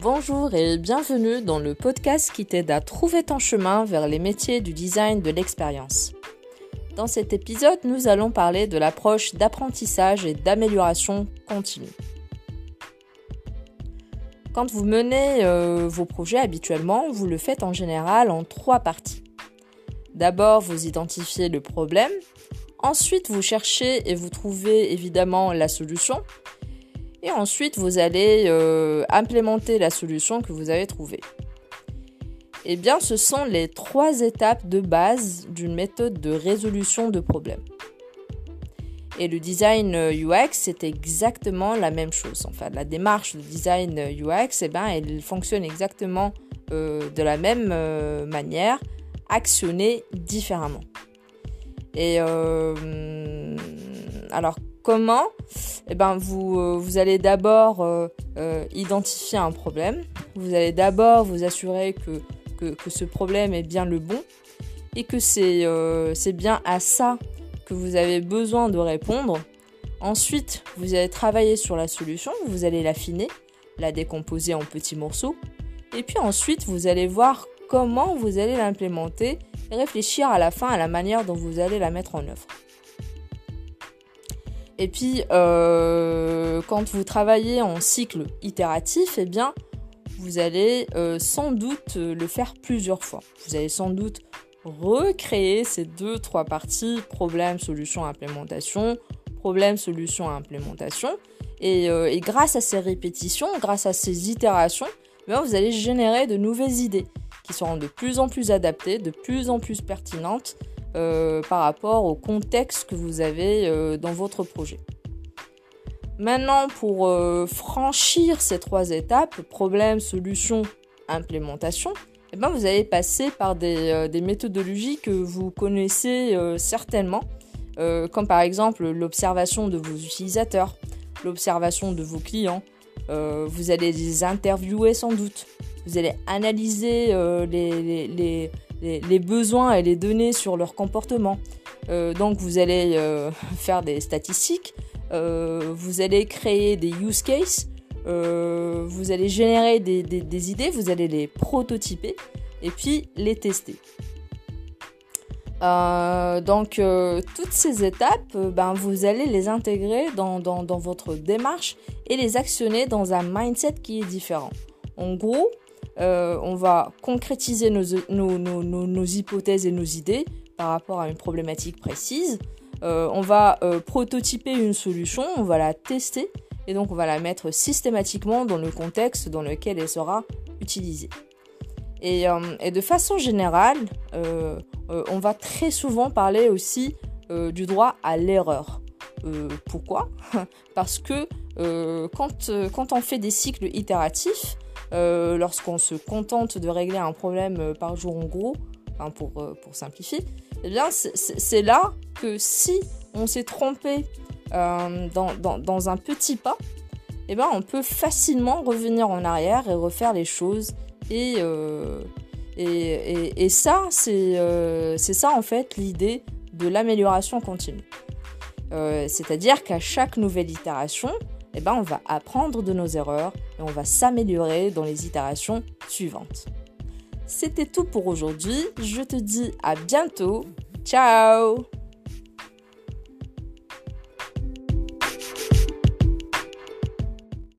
Bonjour et bienvenue dans le podcast qui t'aide à trouver ton chemin vers les métiers du design de l'expérience. Dans cet épisode, nous allons parler de l'approche d'apprentissage et d'amélioration continue. Quand vous menez vos projets habituellement, vous le faites en général en 3 parties. D'abord, vous identifiez le problème. Ensuite, vous cherchez et vous trouvez évidemment la solution. Et ensuite, vous allez implémenter la solution que vous avez trouvée. Eh bien, ce sont les 3 étapes de base d'une méthode de résolution de problèmes. Et le design UX, c'est exactement la même chose. Enfin, la démarche de design UX, elle fonctionne exactement de la même manière, actionnée différemment. Et alors, comment ? Vous allez d'abord identifier un problème. Vous allez d'abord vous assurer que ce problème est bien le bon et que c'est bien à ça que vous avez besoin de répondre. Ensuite, vous allez travailler sur la solution, vous allez l'affiner, la décomposer en petits morceaux. Et puis ensuite, vous allez voir comment vous allez l'implémenter et réfléchir à la fin à la manière dont vous allez la mettre en œuvre. Et puis, quand vous travaillez en cycle itératif, vous allez sans doute le faire plusieurs fois. Vous allez sans doute recréer ces 2-3 parties, problème, solution, implémentation, problème, solution, implémentation. Et grâce à ces répétitions, grâce à ces itérations, vous allez générer de nouvelles idées qui seront de plus en plus adaptées, de plus en plus pertinentes par rapport au contexte que vous avez dans votre projet. Maintenant, pour franchir ces 3 étapes, problème, solution, implémentation, vous allez passer par des méthodologies que vous connaissez certainement, comme par exemple l'observation de vos utilisateurs, l'observation de vos clients. Vous allez les interviewer sans doute. Vous allez analyser les besoins et les données sur leur comportement. Donc vous allez faire des statistiques, vous allez créer des use cases, vous allez générer des idées, vous allez les prototyper et puis les tester. Toutes ces étapes, vous allez les intégrer dans votre démarche et les actionner dans un mindset qui est différent. En gros, on va concrétiser nos hypothèses et nos idées par rapport à une problématique précise. On va prototyper une solution, on va la tester et donc on va la mettre systématiquement dans le contexte dans lequel elle sera utilisée. Et de façon générale, on va très souvent parler aussi du droit à l'erreur. Pourquoi ? Parce que quand on fait des cycles itératifs, lorsqu'on se contente de régler un problème par jour en gros, pour simplifier, c'est là que si on s'est trompé dans un petit pas, on peut facilement revenir en arrière et refaire les choses. Et ça, c'est ça en fait l'idée de l'amélioration continue. C'est-à-dire qu'à chaque nouvelle itération, on va apprendre de nos erreurs et on va s'améliorer dans les itérations suivantes. C'était tout pour aujourd'hui. Je te dis à bientôt. Ciao!